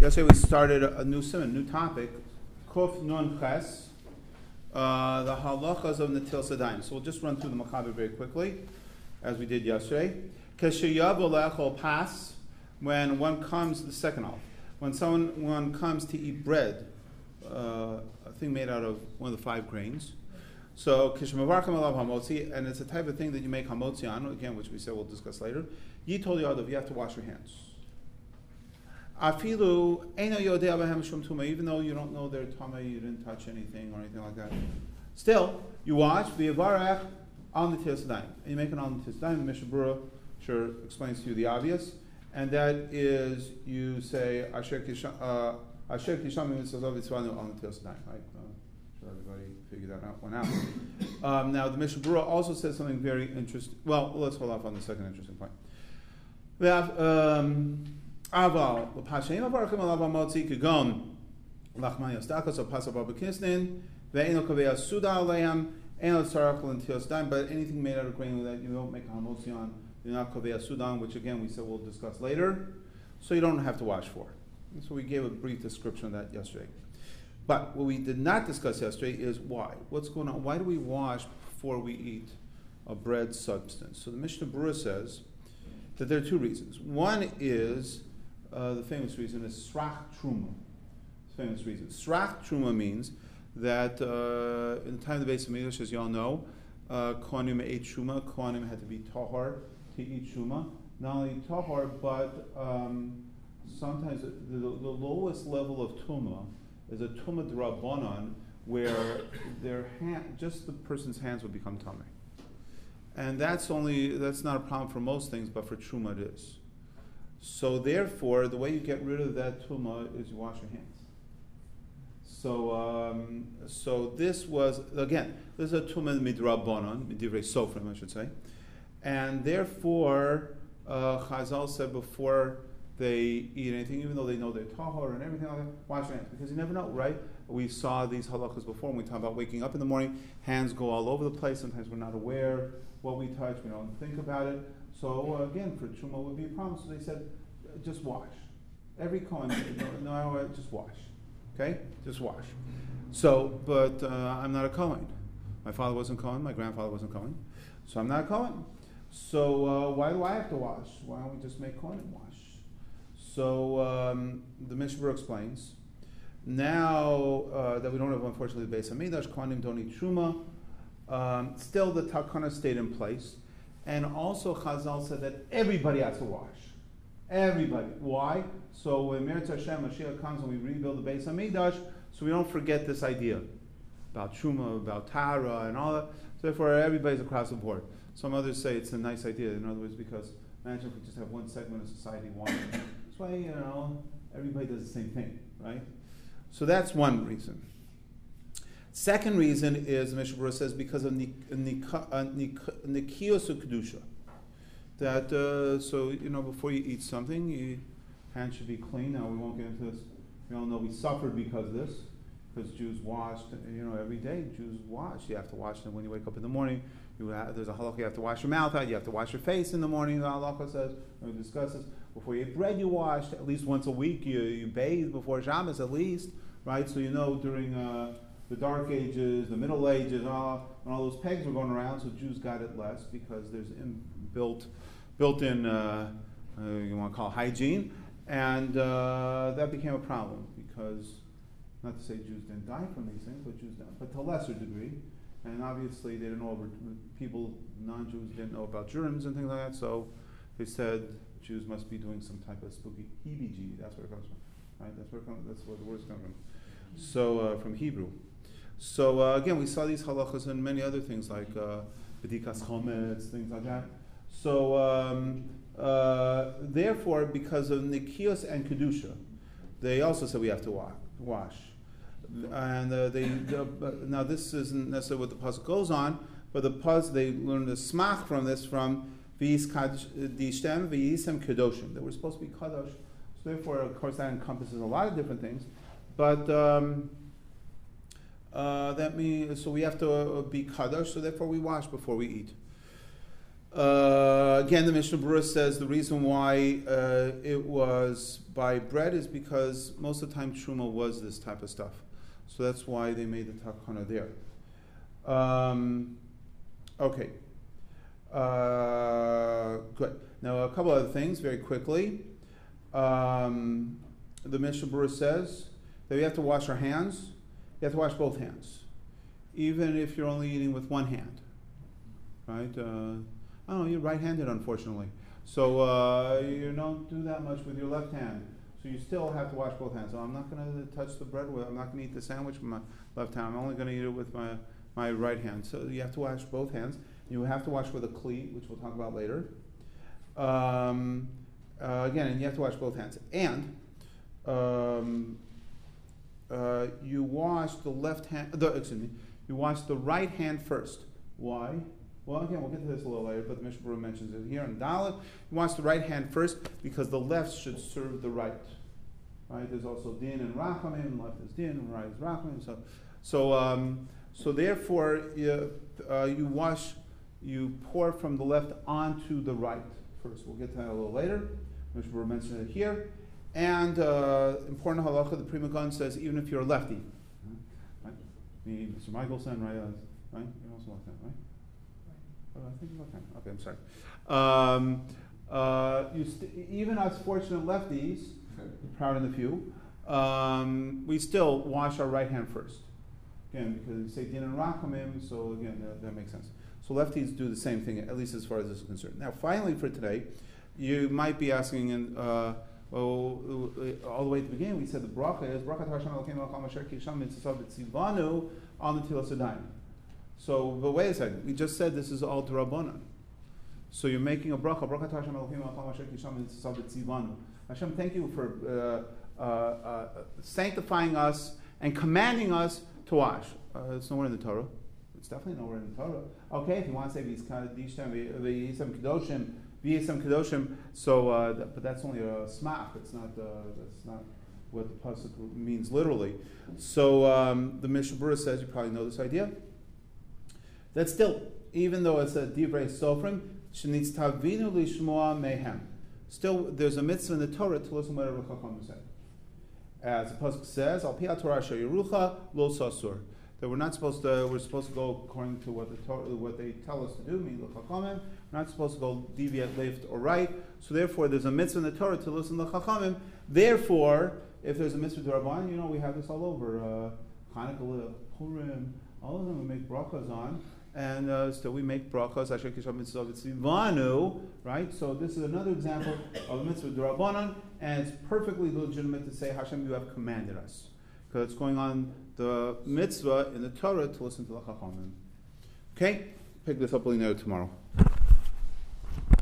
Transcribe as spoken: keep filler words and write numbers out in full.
Yesterday we started a, a new simon, new topic, Kuf Nun Ches, uh, the halachas of Netil Sadayim. So we'll just run through the Machaber very quickly, as we did yesterday. Keshayav Olechol Pas, when one comes, the second half, when someone one comes to eat bread, uh, a thing made out of one of the five grains. So Kishmavarchim Alav Hamotzi, and it's a type of thing that you make Hamotzi on, again, which we said we'll discuss later. Yitol Yadav, you have to wash your hands. Afilu Eino Yodei Abahem Shum Tuma, even though you don't know their Tama, you didn't touch anything or anything like that. Still, you wash V'yavarech Al Netil Sadayim, and you make an Al Netil Sadayim. The Mishnah Berurah sure explains to you the obvious, and that is you say Asher Kisham Asher Kisham Mitzvah Vitzvanu Al Netil Sadayim. Right? Sure, everybody figured that out, one out. um, now, the Mishnah Berurah also says something very interesting. Well, let's hold off on the second interesting point. We have. Um, Aval l'pashein avarchim alav hamotzi kegon lachman yostakos or pasav b'kisnin ve'eno kaveh suda aleim eno tzarach l'ntil sadayim. But anything made out of grain that you don't make a hamotzi on, you're not kaveh sudan, which again we said we'll discuss later. So you don't have to wash for. And so we gave a brief description of that yesterday. But what we did not discuss yesterday is why. What's going on? Why do we wash before we eat a bread substance? So the Mishnah Berurah says that there are two reasons. One is Uh, the famous reason is Srach Truma. Famous reason. Srach Truma means that uh, in the time of the Beis Hamikdash, as you all know, uh, Kohanim ate Truma. Kohanim had to be tahor to eat Truma. Not only tahor, but um, sometimes the, the, the lowest level of Tuma is a Tuma d'Rabbanan, where their hand, just the person's hands would become tamei. And that's only that's not a problem for most things, but for Truma it is. So therefore, the way you get rid of that tumah is you wash your hands. So, um, so this was again, this is a tumah midrabanan, midivrei sofrim, I should say, and therefore, uh, Chazal said before they eat anything, even though they know they're tahor and everything like that, wash your hands, because you never know, right? We saw these halachas before when we talk about waking up in the morning. Hands go all over the place. Sometimes we're not aware what we touch. We don't think about it. So uh, again, for Truma would be a problem. So they said, uh, just wash. Every Kohen, no, no, just wash. Okay? Just wash. So, but uh, I'm not a Kohen. My father wasn't Kohen. My grandfather wasn't Kohen. So I'm not a Kohen. So uh, why do I have to wash? Why don't we just make Kohen and wash? So um, the Mishnah Berurah explains, now uh, that we don't have, unfortunately, the Beis Hamikdash, Kohanim don't eat Truma, um, still the Takana stayed in place. And also Chazal said that everybody has to wash. Everybody. Why? So when Meretz Hashem Mashiach comes and we rebuild the Beis Hamikdash, so we don't forget this idea about Truma, about Tara, and all that. So therefore, everybody's across the board. Some others say it's a nice idea. In other words, because imagine if we just have one segment of society washing. That's why, you know, everybody does the same thing, right? So that's one reason. Second reason is, the Mishnah Berurah says, because of Nikios Kedusha. That, uh, so, you know, before you eat something, your hands should be clean. Now, we won't get into this. We all know we suffered because of this, because Jews washed, you know, every day, Jews wash. You have to wash them when you wake up in the morning. You have, there's a halakha, you have to wash your mouth out, you have to wash your face in the morning, the halakha says, and we discuss this. Before you eat bread, you washed. At least once a week, you, you bathe before Shabbos, at least, right? So you know during... Uh, the Dark Ages, the Middle Ages, all, when all those pegs were going around, so Jews got it less because there's inbuilt, built-in, uh, uh, you want to call it hygiene, and uh, that became a problem because, not to say Jews didn't die from these things, but Jews died, but to a lesser degree, and obviously they didn't know about, people, non-Jews didn't know about germs and things like that, so they said Jews must be doing some type of spooky heebie-jeebie. That's where it comes from, right? That's where it comes, that's where the words come from. So uh, from Hebrew. So uh, again, we saw these halachas and many other things like bedikas chometz, things like that. So um, uh, therefore, because of nikios and kedusha, they also said we have to wa- wash. And uh, they uh, now this isn't necessarily what the pasuk goes on, but the pasuk they learned the smach from this from v'yis dishtem v'yisem kedoshim. That we're supposed to be kadosh. So therefore, of course, that encompasses a lot of different things, but. Um, Uh, that means, so we have to uh, be kadosh, so therefore we wash before we eat. Uh, again, the Mishnah Berurah says the reason why uh, it was by bread is because most of the time Truma was this type of stuff. So that's why they made the takana there. Um, okay. Uh, good. Now, a couple other things very quickly. Um, the Mishnah Berurah says that we have to wash our hands. You have to wash both hands, even if you're only eating with one hand. Right? Uh, I don't know, you're right-handed, unfortunately. So uh, you don't do that much with your left hand. So you still have to wash both hands. So I'm not going to touch the bread with, I'm not going to eat the sandwich with my left hand. I'm only going to eat it with my, my right hand. So you have to wash both hands. You have to wash with a cleat, which we'll talk about later. Um, uh, again, and you have to wash both hands. And um, uh, you wash the left hand, the, excuse me, you wash the right hand first. Why? Well, again, we'll get to this a little later, but the Mishnah Berurah mentions it here in Dalet. You wash the right hand first because the left should serve the right. Right? There's also din and rachamim. Left is din, and right is rachamim. So, so, um, so therefore, you, uh, you wash, you pour from the left onto the right first. We'll get to that a little later. Mishnah Berurah mentioned it here. And uh, important halacha, the Pri Megaon says even if you're a lefty, right? Me, Mister Michelson, right? Uh, right? You're also left-handed, right? Uh, I think you're left-handed. Okay, I'm sorry. Um, uh, you st- even us fortunate lefties, proud in the few, um, we still wash our right hand first. Again, because you say din and rachamim, so again, that, that makes sense. So lefties do the same thing, at least as far as this is concerned. Now, finally for today, you might be asking, in, uh, well, all the way at the beginning, we said the bracha is bracha Hashem Elokeinu Al Kol Asher Kisham Mitzvah B'Tzivanu on the Tilas Yadayim. So, but wait a second, we just said this is all D'Rabbanan. So you're making a bracha, bracha Hashem Elokeinu Al Kol Asher Kisham Mitzvah B'Tzivanu. Hashem, thank you for uh, uh, uh, sanctifying us and commanding us to wash. Uh, it's nowhere in the Torah. It's definitely nowhere in the Torah. Okay, if you want to say V'yisam Kedoshim, V'yisam Kedoshim, so uh, that, but that's only a smach. It's not. Uh, that's not what the pasuk means literally. So um, the Mishnah Berurah says, you probably know this idea, that still, even though it's a divrei sofrim, shenitz tavinu lishmoa mehem. Still, there's a mitzvah in the Torah to listen to what the Chacham said. As the pasuk says, Al pi Torah asher yerucha lo sasur. That we're not supposed to. We're supposed to go according to what the Torah, what they tell us to do. Meaning the Chachamim. We're not supposed to go deviate left or right. So therefore, there's a mitzvah in the Torah to listen to the Chachamim. Therefore, if there's a mitzvah d'Rabbanan, you know we have this all over. Uh, Hanukkah, Purim, all of them we make brachas on, and uh, still we make brachas. Asher kisham mitzvah v'tzivanu, right? So this is another example of a mitzvah d'Rabbanan, and it's perfectly legitimate to say, Hashem, you have commanded us, because it's going on the mitzvah in the Torah to listen to the Chachamim. Okay, pick this up tomorrow.